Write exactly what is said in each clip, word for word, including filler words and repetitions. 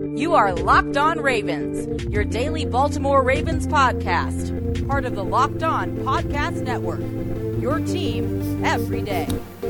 You are Locked On Ravens, your daily Baltimore Ravens podcast, part of the Locked On Podcast Network, your team every day.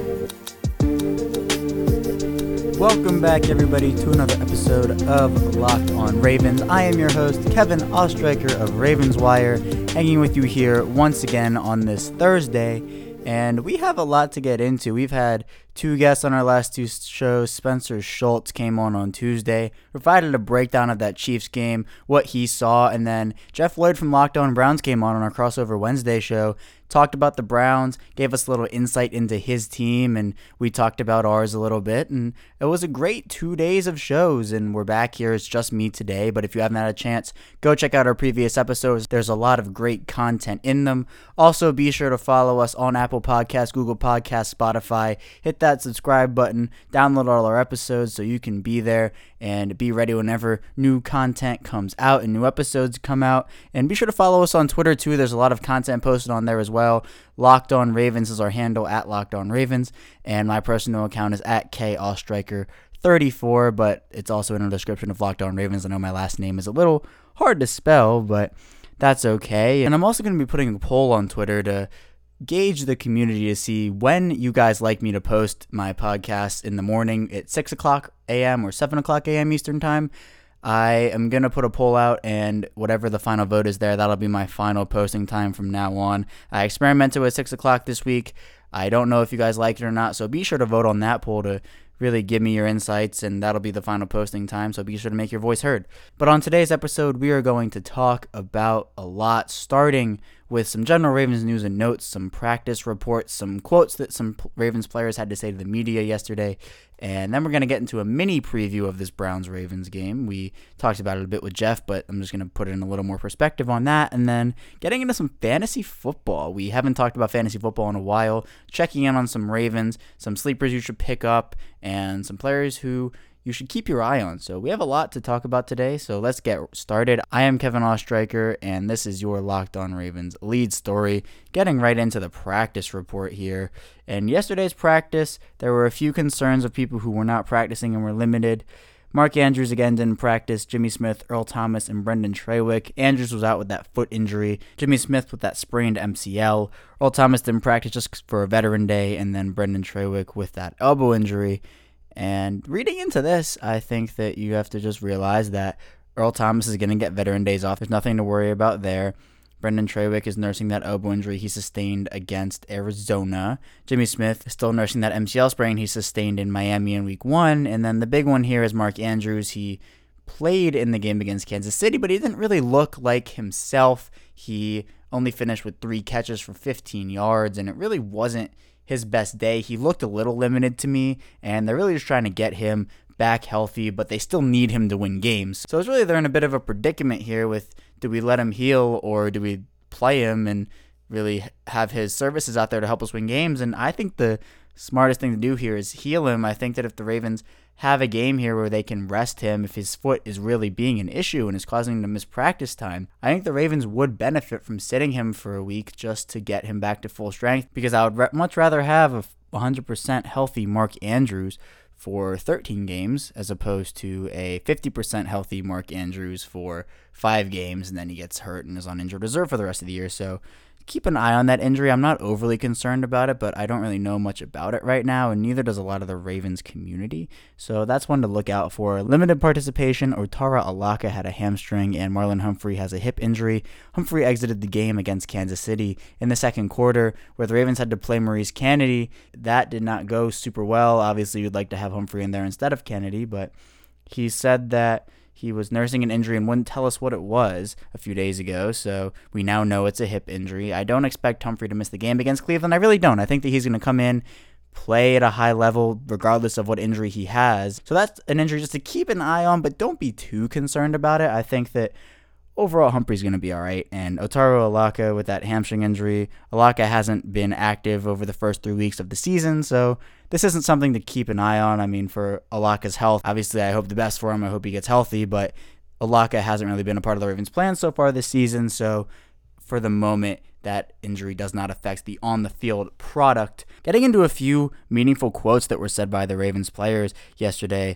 Welcome back, everybody, to another episode of Locked On Ravens. I am your host, Kevin Ostreicher of Ravens Wire, hanging with you here once again on this Thursday. And we have a lot to get into. We've had two guests on our last two shows. Spencer Schultz came on on Tuesday, provided a breakdown of that Chiefs game, what he saw, and then Jeff Lloyd from Locked On Browns came on on our Crossover Wednesday show, talked about the Browns, gave us a little insight into his team, and we talked about ours a little bit, and it was a great two days of shows, and we're back here. It's just me today, but if you haven't had a chance, go check out our previous episodes. There's a lot of great content in them. Also, be sure to follow us on Apple Podcasts, Google Podcasts, Spotify. Hit that subscribe button, download all our episodes so you can be there and be ready whenever new content comes out and new episodes come out. And be sure to follow us on Twitter too. There's a lot of content posted on there as well. Locked On Ravens is our handle, at Locked On Ravens, and my personal account is at K Ostreicher thirty-four, but it's also in the description of Locked On Ravens. I know my last name is a little hard to spell, but that's okay. And I'm also going to be putting a poll on Twitter to gauge the community to see when you guys like me to post my podcast in the morning at six o'clock a.m. or seven o'clock a.m. Eastern Time. I am going to put a poll out, and whatever the final vote is there, that'll be my final posting time from now on. I experimented with six o'clock this week. I don't know if you guys like it or not, so be sure to vote on that poll to really give me your insights, and that'll be the final posting time, so be sure to make your voice heard. But on today's episode, we are going to talk about a lot, starting with some general Ravens news and notes, some practice reports, some quotes that some Ravens players had to say to the media yesterday, and then we're going to get into a mini preview of this Browns-Ravens game. We talked about it a bit with Jeff, but I'm just going to put in a little more perspective on that, and then getting into some fantasy football. We haven't talked about fantasy football in a while, checking in on some Ravens, some sleepers you should pick up, and some players who you should keep your eye on. So we have a lot to talk about today, so let's get started. I am Kevin Ostreicher, and this is your Locked On Ravens lead story. Getting right into the practice report here. And yesterday's practice, there were a few concerns of people who were not practicing and were limited. Mark Andrews again didn't practice. Jimmy Smith, Earl Thomas, and Brendan Trawick. Andrews was out with that foot injury. Jimmy Smith with that sprained M C L. Earl Thomas didn't practice just for a veteran day, and then Brendan Trawick with that elbow injury. And reading into this, I think that you have to just realize that Earl Thomas is going to get veteran days off. There's nothing to worry about there. Brendan Trawick is nursing that elbow injury he sustained against Arizona. Jimmy Smith is still nursing that M C L sprain he sustained in Miami in week one. And then the big one here is Mark Andrews. He played in the game against Kansas City, but he didn't really look like himself. He only finished with three catches for fifteen yards, and it really wasn't his best day. He looked a little limited to me, and they're really just trying to get him back healthy, but they still need him to win games. So it's really they're in a bit of a predicament here with, do we let him heal or do we play him and really have his services out there to help us win games? And I think the smartest thing to do here is heal him. I think that if the Ravens have a game here where they can rest him, if his foot is really being an issue and is causing him to miss practice time, I think the Ravens would benefit from sitting him for a week just to get him back to full strength, because I would re- much rather have a one hundred percent healthy Mark Andrews for thirteen games as opposed to a fifty percent healthy Mark Andrews for five games and then he gets hurt and is on injured reserve for the rest of the year. So keep an eye on that injury. I'm not overly concerned about it, but I don't really know much about it right now, and neither does a lot of the Ravens community. So that's one to look out for. Limited participation, Otaro Alaka had a hamstring, and Marlon Humphrey has a hip injury. Humphrey exited the game against Kansas City in the second quarter, where the Ravens had to play Maurice Kennedy. That did not go super well. Obviously, you'd like to have Humphrey in there instead of Kennedy, but he said that he was nursing an injury and wouldn't tell us what it was a few days ago, so we now know it's a hip injury. I don't expect Humphrey to miss the game against Cleveland. I really don't. I think that he's going to come in, play at a high level regardless of what injury he has. So that's an injury just to keep an eye on, but don't be too concerned about it. I think that overall Humphrey's going to be all right. And Otaro Alaka with that hamstring injury, Alaka hasn't been active over the first three weeks of the season, so this isn't something to keep an eye on. I mean, for Alaka's health, obviously I hope the best for him. I hope he gets healthy, but Alaka hasn't really been a part of the Ravens' plan so far this season, so for the moment, that injury does not affect the on-the-field product. Getting into a few meaningful quotes that were said by the Ravens players yesterday,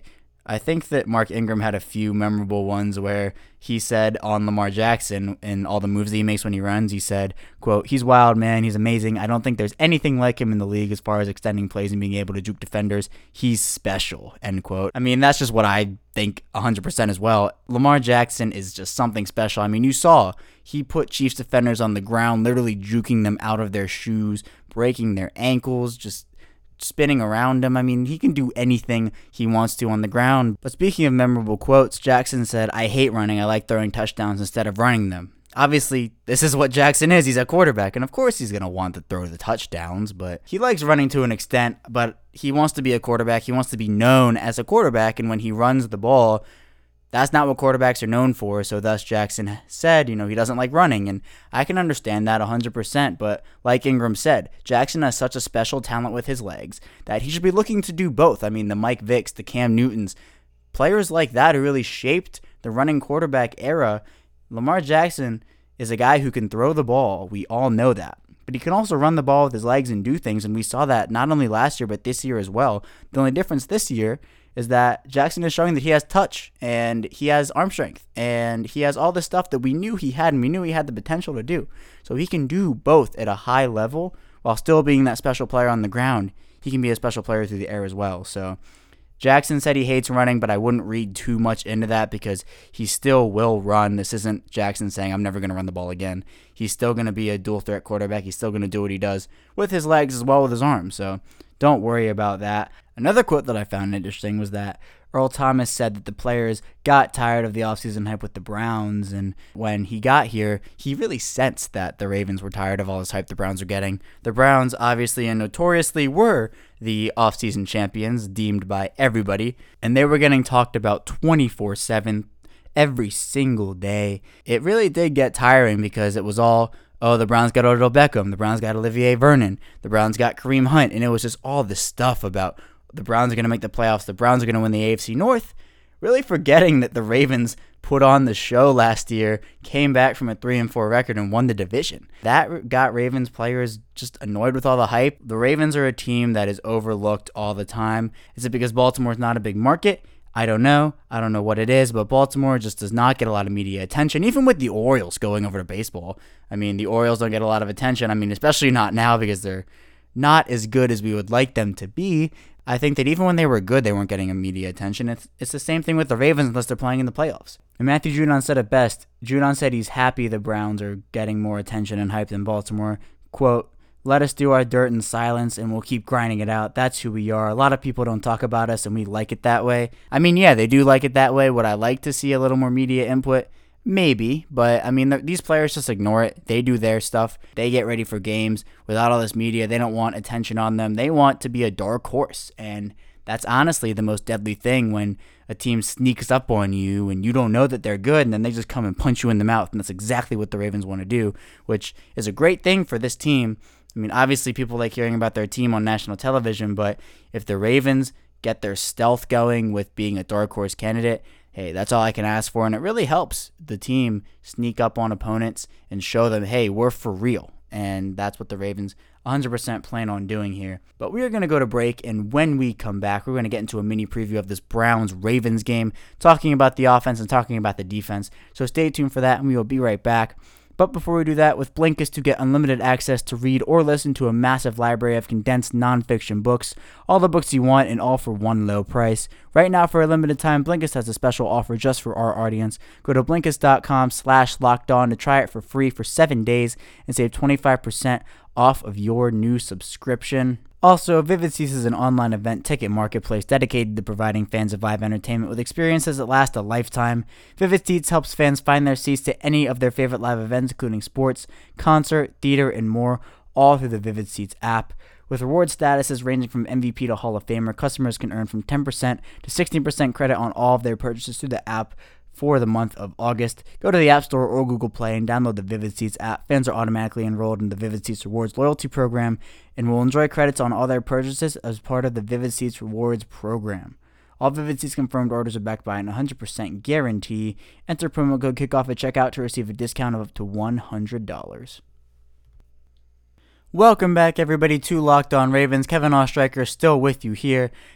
I think that Mark Ingram had a few memorable ones where he said on Lamar Jackson and all the moves that he makes when he runs, he said, quote, "He's wild, man. He's amazing. I don't think there's anything like him in the league as far as extending plays and being able to juke defenders. He's special," end quote. I mean, that's just what I think one hundred percent as well. Lamar Jackson is just something special. I mean, you saw he put Chiefs defenders on the ground, literally juking them out of their shoes, breaking their ankles, just spinning around him. I mean, he can do anything he wants to on the ground. But speaking of memorable quotes, Jackson said, "I hate running. I like throwing touchdowns instead of running them." Obviously, this is what Jackson is. He's a quarterback, and of course he's going to want to throw the touchdowns, but he likes running to an extent, but he wants to be a quarterback. He wants to be known as a quarterback, and when he runs the ball, that's not what quarterbacks are known for, so thus Jackson said, you know, he doesn't like running, and I can understand that one hundred percent, but like Ingram said, Jackson has such a special talent with his legs that he should be looking to do both. I mean, the Mike Vicks, the Cam Newtons, players like that who really shaped the running quarterback era. Lamar Jackson is a guy who can throw the ball. We all know that. But he can also run the ball with his legs and do things, and we saw that not only last year, but this year as well. The only difference this year is that Jackson is showing that he has touch, and he has arm strength, and he has all the stuff that we knew he had, and we knew he had the potential to do. So he can do both at a high level while still being that special player on the ground. He can be a special player through the air as well. So Jackson said he hates running, but I wouldn't read too much into that because he still will run. This isn't Jackson saying, "I'm never going to run the ball again." He's still going to be a dual threat quarterback. He's still going to do what he does with his legs as well with his arms. So don't worry about that. Another quote that I found interesting was that Earl Thomas said that the players got tired of the offseason hype with the Browns, and when he got here, he really sensed that the Ravens were tired of all this hype the Browns were getting. The Browns obviously and notoriously were the offseason champions, deemed by everybody, and they were getting talked about twenty-four seven every single day. It really did get tiring because it was all, oh, the Browns got Odell Beckham, the Browns got Olivier Vernon, the Browns got Kareem Hunt, and it was just all this stuff about the Browns are going to make the playoffs, the Browns are going to win the A F C North, really forgetting that the Ravens put on the show last year, came back from a three and four record, and won the division. That got Ravens players just annoyed with all the hype. The Ravens are a team that is overlooked all the time. Is it because Baltimore's not a big market? I don't know. I don't know what it is, but Baltimore just does not get a lot of media attention, even with the Orioles going over to baseball. I mean, the Orioles don't get a lot of attention. I mean, especially not now because they're not as good as we would like them to be. I think that even when they were good, they weren't getting a media attention. It's it's the same thing with the Ravens unless they're playing in the playoffs. And Matthew Judon said it best. Judon said he's happy the Browns are getting more attention and hype than Baltimore. Quote, "Let us do our dirt in silence and we'll keep grinding it out. That's who we are. A lot of people don't talk about us and we like it that way." I mean, yeah, they do like it that way. Would I like to see a little more media input? Maybe, but I mean, these players just ignore it. They do their stuff. They get ready for games without all this media. They don't want attention on them. They want to be a dark horse, and that's honestly the most deadly thing when a team sneaks up on you and you don't know that they're good, and then they just come and punch you in the mouth, and that's exactly what the Ravens want to do, which is a great thing for this team. I mean, obviously people like hearing about their team on national television, but if the Ravens get their stealth going with being a dark horse candidate, hey, that's all I can ask for, and it really helps the team sneak up on opponents and show them, hey, we're for real, and that's what the Ravens one hundred percent plan on doing here. But we are going to go to break, and when we come back, we're going to get into a mini preview of this Browns-Ravens game, talking about the offense and talking about the defense, so stay tuned for that, and we will be right back. But before we do that, with Blinkist, you get unlimited access to read or listen to a massive library of condensed nonfiction books, all the books you want, and all for one low price. Right now, for a limited time, Blinkist has a special offer just for our audience. Go to Blinkist.com slash locked on to try it for free for seven days and save twenty-five percent off of your new subscription. Also, Vivid Seats is an online event ticket marketplace dedicated to providing fans of live entertainment with experiences that last a lifetime. Vivid Seats helps fans find their seats to any of their favorite live events, including sports, concert, theater, and more, all through the Vivid Seats app. With reward statuses ranging from M V P to Hall of Famer, customers can earn from ten percent to sixteen percent credit on all of their purchases through the app for the month of August. Go to the App Store or Google Play and download the Vivid Seats app. Fans are automatically enrolled in the Vivid Seats Rewards loyalty program and will enjoy credits on all their purchases as part of the Vivid Seats Rewards program. All Vivid Seats confirmed orders are backed by an one hundred percent guarantee. Enter promo code KICKOFF at checkout to receive a discount of up to one hundred dollars. Welcome back, everybody, to Locked On Ravens. Kevin Ostreicher still with you here.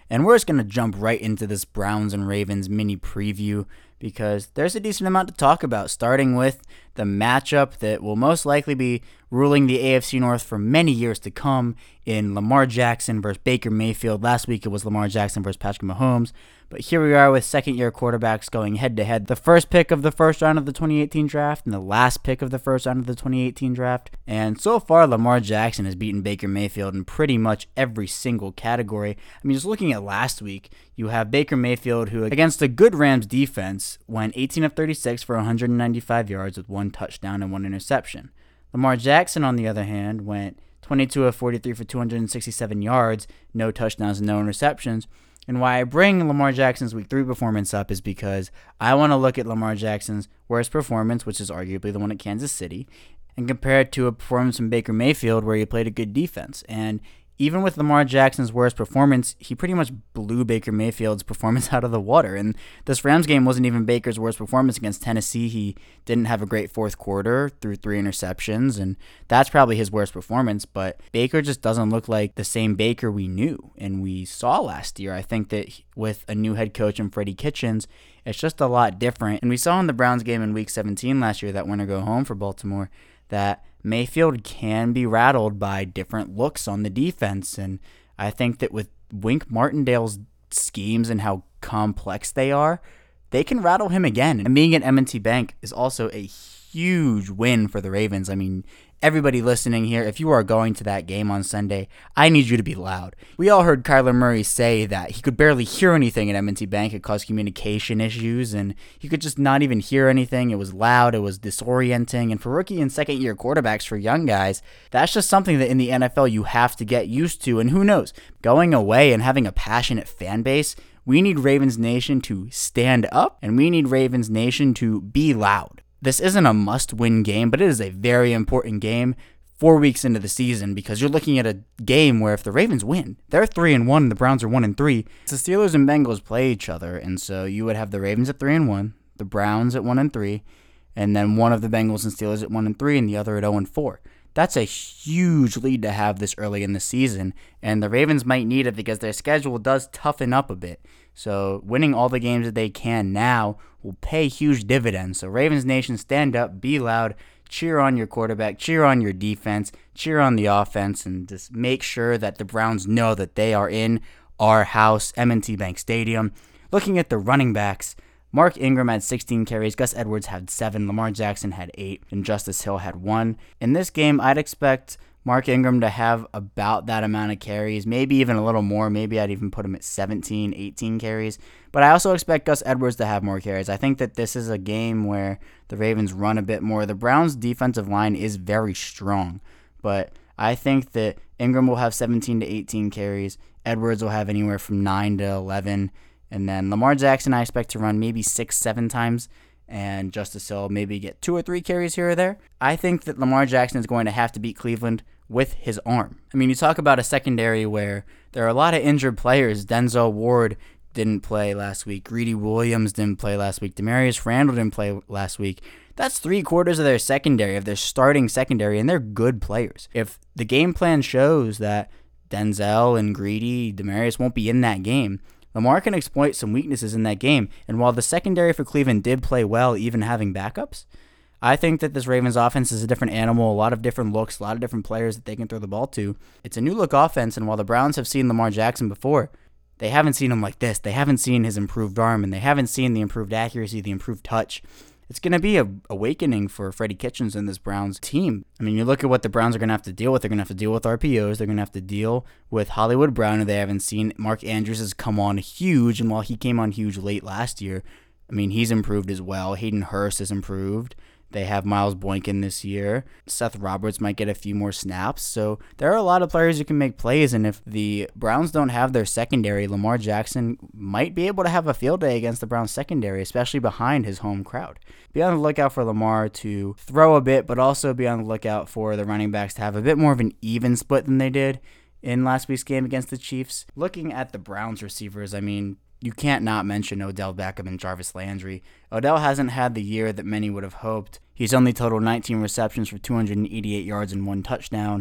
And we're just going to jump right into this Browns and Ravens mini preview because there's a decent amount to talk about, starting with the matchup that will most likely be ruling the A F C North for many years to come in Lamar Jackson versus Baker Mayfield. Last week it was Lamar Jackson versus Patrick Mahomes, but here we are with second-year quarterbacks going head-to-head. The first pick of the first round of the twenty eighteen draft and the last pick of the first round of the twenty eighteen draft. And so far, Lamar Jackson has beaten Baker Mayfield in pretty much every single category. I mean, just looking at last week, you have Baker Mayfield, who against a good Rams defense went eighteen of thirty-six for one hundred ninety-five yards with one touchdown and one interception. Lamar Jackson, on the other hand, went twenty-two of forty-three for two hundred sixty-seven yards, no touchdowns and no interceptions. And why I bring Lamar Jackson's week three performance up is because I want to look at Lamar Jackson's worst performance, which is arguably the one at Kansas City, and compare it to a performance from Baker Mayfield where he played a good defense. And even with Lamar Jackson's worst performance, he pretty much blew Baker Mayfield's performance out of the water. And this Rams game wasn't even Baker's worst performance against Tennessee. He didn't have a great fourth quarter, threw three interceptions, and that's probably his worst performance. But Baker just doesn't look like the same Baker we knew and we saw last year. I think that with a new head coach in Freddie Kitchens, it's just a lot different. And we saw in the Browns game in Week seventeen last year, that win or go home for Baltimore, that Mayfield can be rattled by different looks on the defense. And I think that with Wink Martindale's schemes and how complex they are, they can rattle him again. And being at M and T Bank is also a huge win for the Ravens. I mean, everybody listening here, if you are going to that game on Sunday, I need you to be loud. We all heard Kyler Murray say that he could barely hear anything at M and T Bank. It caused communication issues, and he could just not even hear anything. It was loud. It was disorienting. And for rookie and second-year quarterbacks, for young guys, that's just something that in the N F L you have to get used to. And who knows, going away and having a passionate fan base, we need Ravens Nation to stand up, and we need Ravens Nation to be loud. This isn't a must-win game, but it is a very important game four weeks into the season because you're looking at a game where if the Ravens win, they're three and one, and the Browns are one and three. The Steelers and Bengals play each other, and so you would have the Ravens at three and one, the Browns at one and three, and then one of the Bengals and Steelers at one and three, and the other at zero and four. That's a huge lead to have this early in the season, and the Ravens might need it because their schedule does toughen up a bit. So winning all the games that they can now will pay huge dividends. So Ravens Nation, stand up, be loud, cheer on your quarterback, cheer on your defense, cheer on the offense, and just make sure that the Browns know that they are in our house, M and T Bank Stadium. Looking at the running backs, Mark Ingram had sixteen carries, Gus Edwards had seven, Lamar Jackson had eight, and Justice Hill had one. In this game, I'd expect Mark Ingram to have about that amount of carries, maybe even a little more. Maybe I'd even put him at seventeen, eighteen carries. But I also expect Gus Edwards to have more carries. I think that this is a game where the Ravens run a bit more. The Browns' defensive line is very strong, but I think that Ingram will have seventeen to eighteen carries. Edwards will have anywhere from nine to eleven. And then Lamar Jackson, I expect to run maybe six, seven times. And Justice Hill maybe get two or three carries here or there. I think that Lamar Jackson is going to have to beat Cleveland with his arm. I mean, you talk about a secondary where there are a lot of injured players. Denzel Ward didn't play last week. Greedy Williams didn't play last week. Demarius Randall didn't play last week. That's three quarters of their secondary, of their starting secondary, and they're good players. If the game plan shows that Denzel and Greedy, Demarius won't be in that game, Lamar can exploit some weaknesses in that game. And while the secondary for Cleveland did play well, even having backups, I think that this Ravens offense is a different animal, a lot of different looks, a lot of different players that they can throw the ball to. It's a new look offense, and while the Browns have seen Lamar Jackson before, they haven't seen him like this. They haven't seen his improved arm, and they haven't seen the improved accuracy, the improved touch. It's going to be a awakening for Freddie Kitchens and this Browns team. I mean, you look at what the Browns are going to have to deal with. They're going to have to deal with R P Os. They're going to have to deal with Hollywood Brown, who they haven't seen. Mark Andrews has come on huge, and while he came on huge late last year, I mean, he's improved as well. Hayden Hurst has improved. They have Miles Boykin this year. Seth Roberts might get a few more snaps. So there are a lot of players who can make plays, and if the Browns don't have their secondary, Lamar Jackson might be able to have a field day against the Browns secondary, especially behind his home crowd. Be on the lookout for Lamar to throw a bit, but also be on the lookout for the running backs to have a bit more of an even split than they did in last week's game against the Chiefs. Looking at the Browns receivers, I mean, you can't not mention Odell Beckham and Jarvis Landry. Odell hasn't had the year that many would have hoped. He's only totaled nineteen receptions for two hundred eighty-eight yards and one touchdown,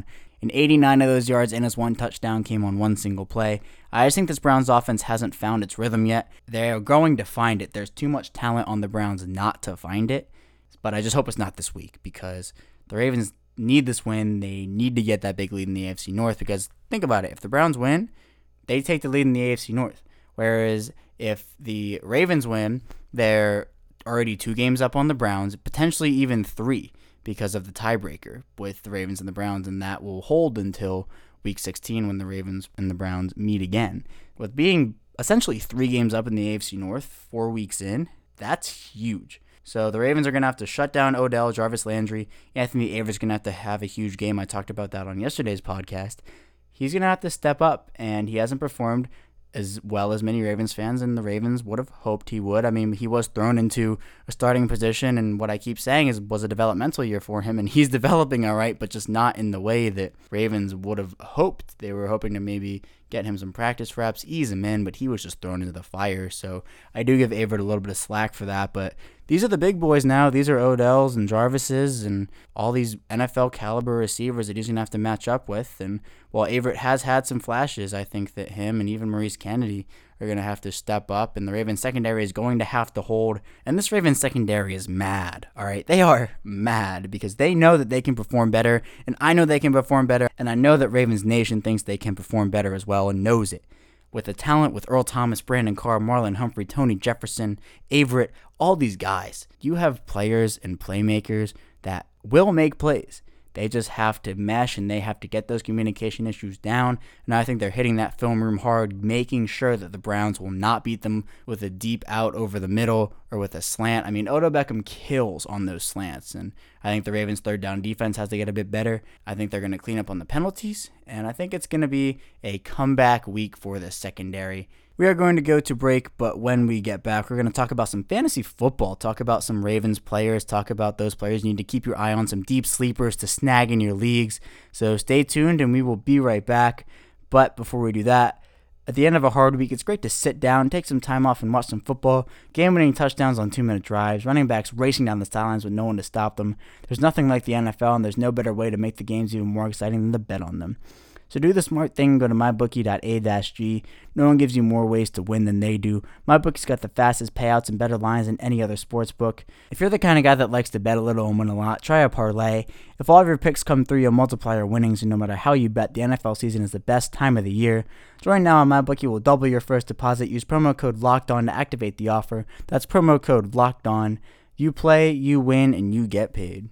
and eighty-nine of those yards and his one touchdown came on one single play. I just think this Browns offense hasn't found its rhythm yet. They're going to find it. There's too much talent on the Browns not to find it, but I just hope it's not this week because the Ravens need this win. They need to get that big lead in the A F C North because think about it. If the Browns win, they take the lead in the A F C North. Whereas if the Ravens win, they're already two games up on the Browns, potentially even three because of the tiebreaker with the Ravens and the Browns, and that will hold until week sixteen when the Ravens and the Browns meet again. With being essentially three games up in the A F C North, four weeks in, that's huge. So the Ravens are going to have to shut down Odell, Jarvis Landry. Anthony Aver's going to have to have a huge game. I talked about that on yesterday's podcast. He's going to have to step up, and he hasn't performed as well as many Ravens fans and the Ravens would have hoped he would. I mean, he was thrown into a starting position, and what I keep saying is was a developmental year for him, and he's developing all right, but just not in the way that Ravens would have hoped. They were hoping to maybe get him some practice reps, ease him in, but he was just thrown into the fire. So I do give Averett a little bit of slack for that, but these are the big boys now. These are Odell's and Jarvis's and all these N F L caliber receivers that he's going to have to match up with. And while Averett has had some flashes, I think that him and even Maurice Kennedy are going to have to step up, and the Ravens secondary is going to have to hold. And this Ravens secondary is mad, all right? They are mad because they know that they can perform better, and I know they can perform better, and I know that Ravens Nation thinks they can perform better as well and knows it. With the talent with Earl Thomas, Brandon Carr, Marlon Humphrey, Tony Jefferson, Averett, all these guys, you have players and playmakers that will make plays. They just have to mesh, and they have to get those communication issues down. And I think they're hitting that film room hard, making sure that the Browns will not beat them with a deep out over the middle or with a slant. I mean, Odell Beckham kills on those slants, and I think the Ravens' third down defense has to get a bit better. I think they're going to clean up on the penalties, and I think it's going to be a comeback week for the secondary. We are going to go to break, but when we get back, we're going to talk about some fantasy football, talk about some Ravens players, talk about those players you need to keep your eye on, some deep sleepers to snag in your leagues. So stay tuned, and we will be right back. But before we do that, at the end of a hard week, it's great to sit down, take some time off, and watch some football. Game-winning touchdowns on two-minute drives, running backs racing down the sidelines with no one to stop them. There's nothing like the N F L, and there's no better way to make the games even more exciting than to bet on them. So do the smart thing and go to my bookie dot a dash g. No one gives you more ways to win than they do. MyBookie's got the fastest payouts and better lines than any other sports book. If you're the kind of guy that likes to bet a little and win a lot, try a parlay. If all of your picks come through, you'll multiply your winnings, and no matter how you bet, the N F L season is the best time of the year. Join now and MyBookie will double your first deposit. Use promo code LOCKEDON to activate the offer. That's promo code LOCKEDON. You play, you win, and you get paid.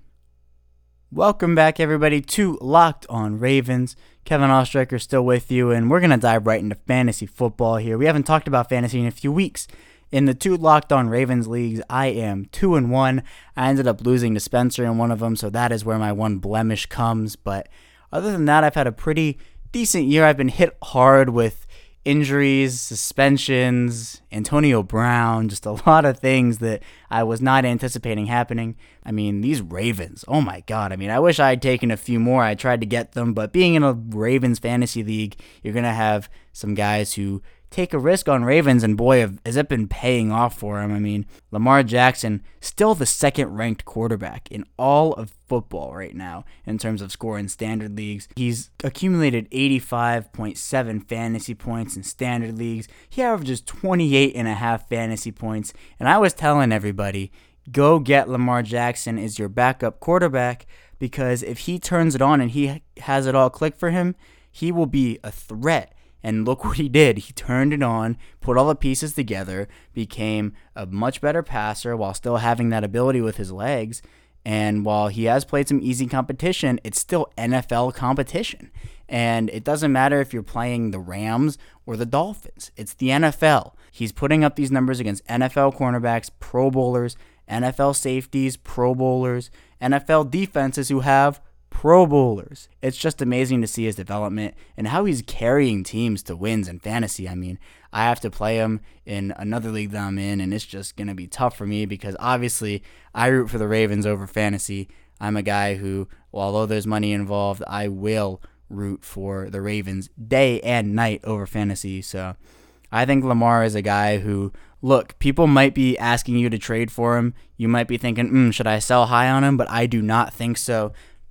Welcome back, everybody, to Locked On Ravens. Kevin Ostreicher still with you, and we're going to dive right into fantasy football here. We haven't talked about fantasy in a few weeks. In the two Locked On Ravens leagues, I am two and one. I ended up losing to Spencer in one of them, so that is where my one blemish comes. But other than that, I've had a pretty decent year. I've been hit hard with injuries, suspensions, Antonio Brown, just a lot of things that I was not anticipating happening. I mean, these Ravens, oh my God. I mean, I wish I had taken a few more. I tried to get them, but being in a Ravens fantasy league, you're going to have some guys who take a risk on Ravens, and boy, has it been paying off for him. I mean, Lamar Jackson, still the second-ranked quarterback in all of football right now in terms of score in standard leagues. He's accumulated eighty-five point seven fantasy points in standard leagues. He averages twenty-eight and a half fantasy points, and I was telling everybody, go get Lamar Jackson as your backup quarterback, because if he turns it on and he has it all click for him, he will be a threat. And look what he did. He turned it on, put all the pieces together, became a much better passer while still having that ability with his legs. And while he has played some easy competition, it's still N F L competition. And it doesn't matter if you're playing the Rams or the Dolphins. It's the N F L. He's putting up these numbers against N F L cornerbacks, Pro Bowlers, N F L safeties, Pro Bowlers, N F L defenses who have Pro Bowlers. It's just amazing to see his development and how he's carrying teams to wins in fantasy. I mean, I have to play him in another league that I'm in, and it's just going to be tough for me because obviously I root for the Ravens over fantasy. I'm a guy who, although there's money involved, I will root for the Ravens day and night over fantasy. So I think Lamar is a guy who, look, people might be asking you to trade for him. You might be thinking, mm, should I sell high on him? But I do not think so.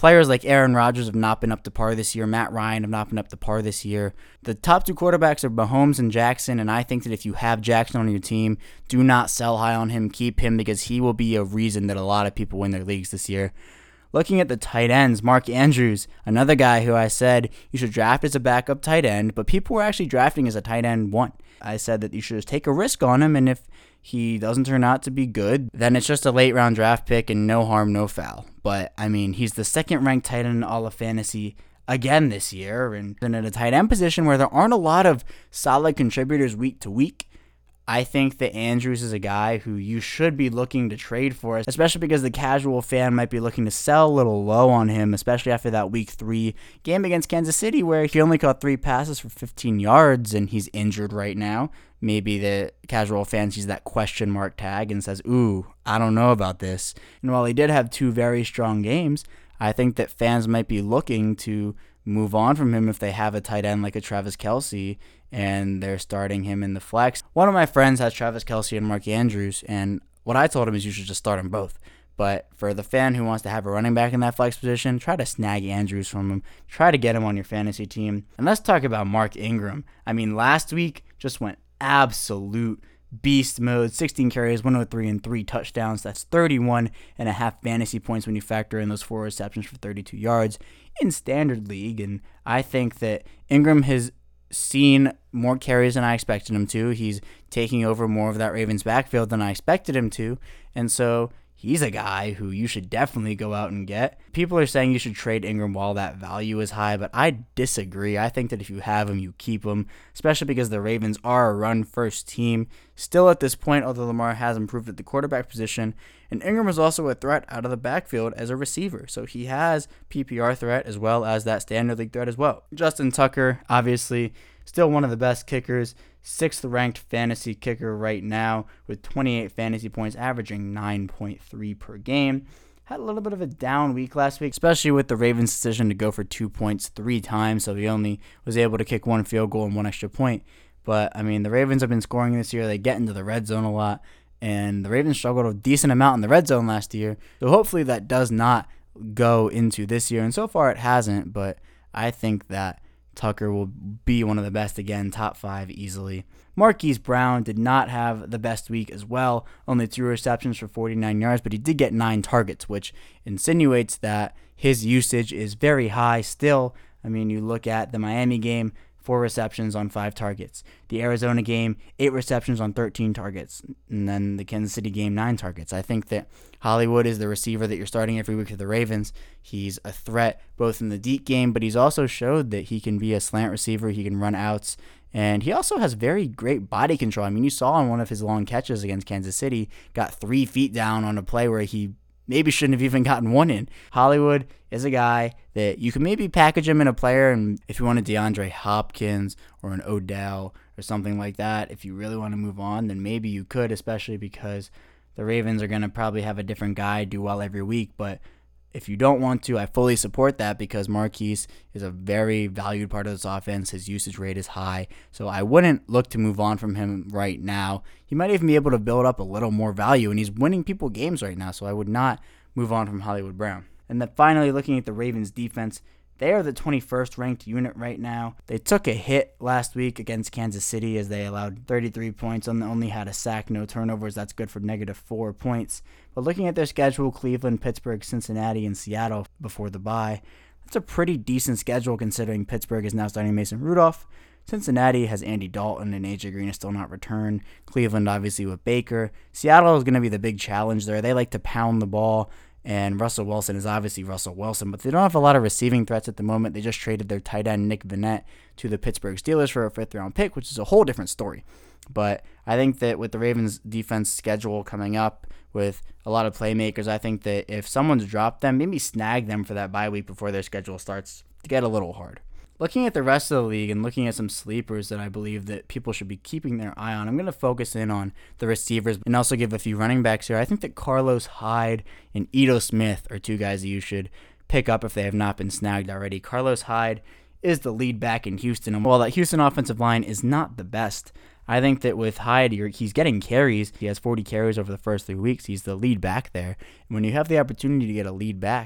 Players like Aaron Rodgers have not been up to par this year. Matt Ryan have not been up to par this year. The top two quarterbacks are Mahomes and Jackson, and I think that if you have Jackson on your team, do not sell high on him. Keep him because he will be a reason that a lot of people win their leagues this year. Looking at the tight ends, Mark Andrews, another guy who I said you should draft as a backup tight end, but people were actually drafting as a tight end one. I said that you should just take a risk on him, and if he doesn't turn out to be good, then it's just a late round draft pick and no harm, no foul. But, I mean, he's the second ranked tight end in all of fantasy again this year, and in a tight end position where there aren't a lot of solid contributors week to week. I think that Andrews is a guy who you should be looking to trade for, especially because the casual fan might be looking to sell a little low on him, especially after that week three game against Kansas City where he only caught three passes for fifteen yards and he's injured right now. Maybe the casual fan sees that question mark tag and says, ooh, I don't know about this. And while he did have two very strong games, I think that fans might be looking to move on from him if they have a tight end like a Travis Kelce and they're starting him in the flex. One of my friends has Travis Kelce and Mark Andrews, and what I told him is you should just start them both. But for the fan who wants to have a running back in that flex position, try to snag Andrews from him. Try to get him on your fantasy team. And let's talk about Mark Ingram. I mean, last week just went absolute beast mode. sixteen carries, one oh three, and three touchdowns. That's thirty-one and a half fantasy points when you factor in those four receptions for thirty-two yards in standard league. And I think that Ingram has seen more carries than I expected him to. He's taking over more of that Ravens backfield than I expected him to. And so he's a guy who you should definitely go out and get. People are saying you should trade Ingram while that value is high, but I disagree. I think that if you have him, you keep him, especially because the Ravens are a run-first team still at this point, although Lamar has improved at the quarterback position. And Ingram is also a threat out of the backfield as a receiver. So he has P P R threat as well as that standard league threat as well. Justin Tucker, obviously, still one of the best kickers. Sixth ranked fantasy kicker right now with twenty-eight fantasy points, averaging nine point three per game. Had a little bit of a down week last week, especially with the Ravens' decision to go for two points three times. So he only was able to kick one field goal and one extra point. But, I mean, the Ravens have been scoring this year. They get into the red zone a lot. And the Ravens struggled a decent amount in the red zone last year. So hopefully that does not go into this year. And so far it hasn't. But I think that Tucker will be one of the best again, top five easily. Marquise Brown did not have the best week as well. Only two receptions for forty-nine yards, but he did get nine targets, which insinuates that his usage is very high still. I mean, you look at the Miami game, four receptions on five targets. The Arizona game, eight receptions on thirteen targets. And then the Kansas City game, nine targets. I think that Hollywood is the receiver that you're starting every week for the Ravens. He's a threat both in the deep game, but he's also showed that he can be a slant receiver. He can run outs. And he also has very great body control. I mean, you saw on one of his long catches against Kansas City, got three feet down on a play where he maybe shouldn't have even gotten one in. Hollywood is a guy that you can maybe package him in a player, and if you want a DeAndre Hopkins or an Odell or something like that, if you really want to move on, then maybe you could, especially because the Ravens are going to probably have a different guy do well every week. But if you don't want to, I fully support that because Marquise is a very valued part of this offense. His usage rate is high, so I wouldn't look to move on from him right now. He might even be able to build up a little more value, and he's winning people games right now, so I would not move on from Hollywood Brown. And then finally, looking at the Ravens defense, they are the twenty-first ranked unit right now. They took a hit last week against Kansas City as they allowed thirty-three points and only had a sack, no turnovers. That's good for negative four points. But looking at their schedule, Cleveland, Pittsburgh, Cincinnati, and Seattle before the bye, that's a pretty decent schedule considering Pittsburgh is now starting Mason Rudolph. Cincinnati has Andy Dalton and A J Green is still not returned. Cleveland, obviously, with Baker. Seattle is going to be the big challenge there. They like to pound the ball. And Russell Wilson is obviously Russell Wilson, but they don't have a lot of receiving threats at the moment. They just traded their tight end, Nick Vannett, to the Pittsburgh Steelers for a fifth-round pick, which is a whole different story. But I think that with the Ravens' defense schedule coming up with a lot of playmakers, I think that if someone's dropped them, maybe snag them for that bye week before their schedule starts to get a little hard. Looking at the rest of the league and looking at some sleepers that I believe that people should be keeping their eye on, I'm going to focus in on the receivers and also give a few running backs here. I think that Carlos Hyde and Ito Smith are two guys that you should pick up if they have not been snagged already. Carlos Hyde is the lead back in Houston, and while that Houston offensive line is not the best, I think that with Hyde, he's getting carries. He has forty carries over the first three weeks. He's the lead back there. And when you have the opportunity to get a lead back,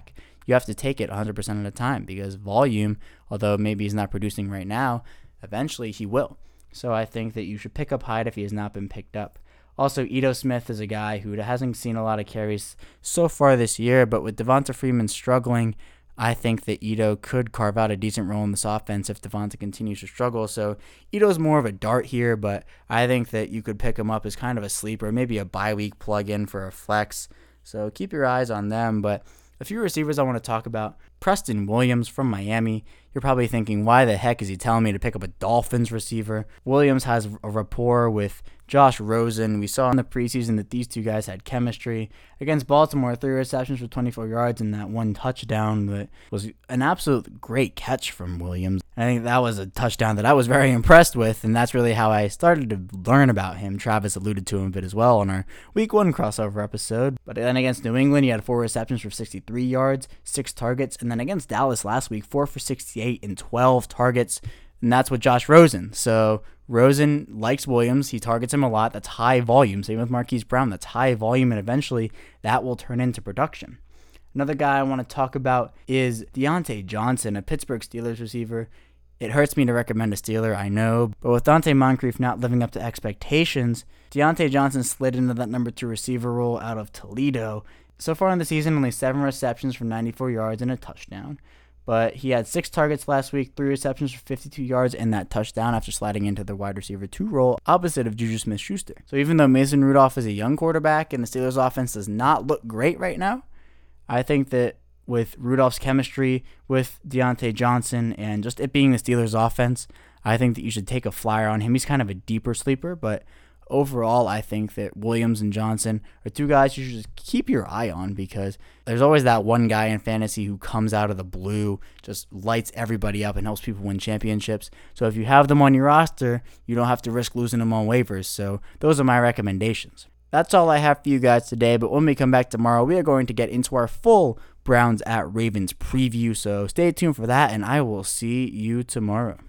you have to take it one hundred percent of the time because volume, although maybe he's not producing right now, eventually he will. So I think that you should pick up Hyde if he has not been picked up. Also, Ito Smith is a guy who hasn't seen a lot of carries so far this year, but with Devonta Freeman struggling, I think that Ito could carve out a decent role in this offense if Devonta continues to struggle. So Ito's more of a dart here, but I think that you could pick him up as kind of a sleeper, maybe a bye-week plug-in for a flex. So keep your eyes on them. But a few receivers I want to talk about. Preston Williams from Miami. You're probably thinking, why the heck is he telling me to pick up a Dolphins receiver? Williams has a rapport with Josh Rosen. We saw in the preseason that these two guys had chemistry. Against Baltimore, three receptions for twenty-four yards and that one touchdown that was an absolute great catch from Williams. I think that was a touchdown that I was very impressed with, and that's really how I started to learn about him. Travis alluded to him a bit as well on our week one crossover episode. But then against New England, he had four receptions for sixty-three yards, six targets, and then against Dallas last week, four for sixty-eight and twelve targets, and that's with Josh Rosen. So Rosen likes Williams. He targets him a lot. That's high volume. Same with Marquise Brown. That's high volume, and eventually that will turn into production. Another guy I want to talk about is Deontay Johnson, a Pittsburgh Steelers receiver. It hurts me to recommend a Steeler, I know, but with Dante Moncrief not living up to expectations, Deontay Johnson slid into that number two receiver role out of Toledo. So far in the season, only seven receptions for ninety-four yards and a touchdown. But he had six targets last week, three receptions for fifty-two yards, and that touchdown after sliding into the wide receiver two role opposite of Juju Smith-Schuster. So even though Mason Rudolph is a young quarterback and the Steelers' offense does not look great right now, I think that with Rudolph's chemistry with Deontay Johnson and just it being the Steelers' offense, I think that you should take a flyer on him. He's kind of a deeper sleeper, but overall, I think that Williams and Johnson are two guys you should just keep your eye on because there's always that one guy in fantasy who comes out of the blue, just lights everybody up and helps people win championships. So if you have them on your roster, you don't have to risk losing them on waivers. So those are my recommendations. That's all I have for you guys today, but when we come back tomorrow, we are going to get into our full Browns at Ravens preview. So stay tuned for that, and I will see you tomorrow.